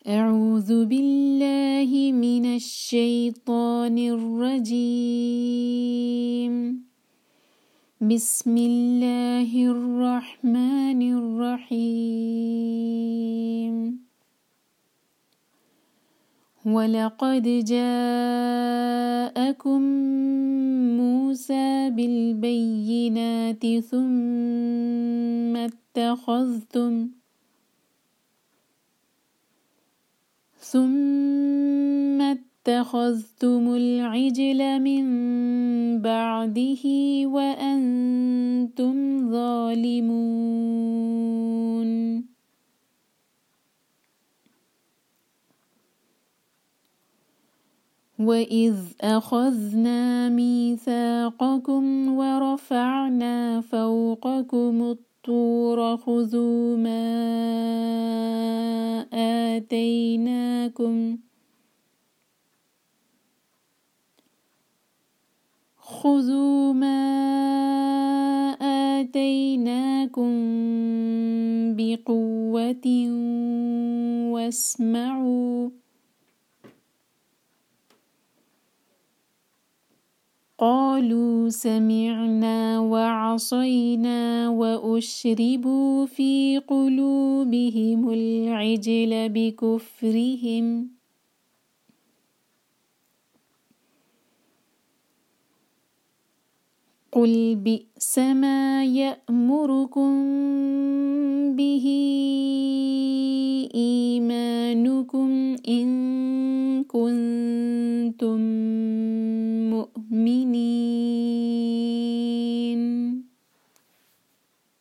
أعوذ بالله من الشيطان الرجيم. بسم الله الرحمن الرحيم. ولقد جاءكم موسى بالبينات ثم اتخذتم العجل من بعده وأنتم ظالمون. وإذ أخذنا ميثاقكم ورفعنا فوقكم الطور خذوا ما آتيناكم بقوة واسمعوا. قالوا سمعنا وعصينا وأشربوا في قلوبهم العجل بكفرهم. قل بئس ما يأمركم به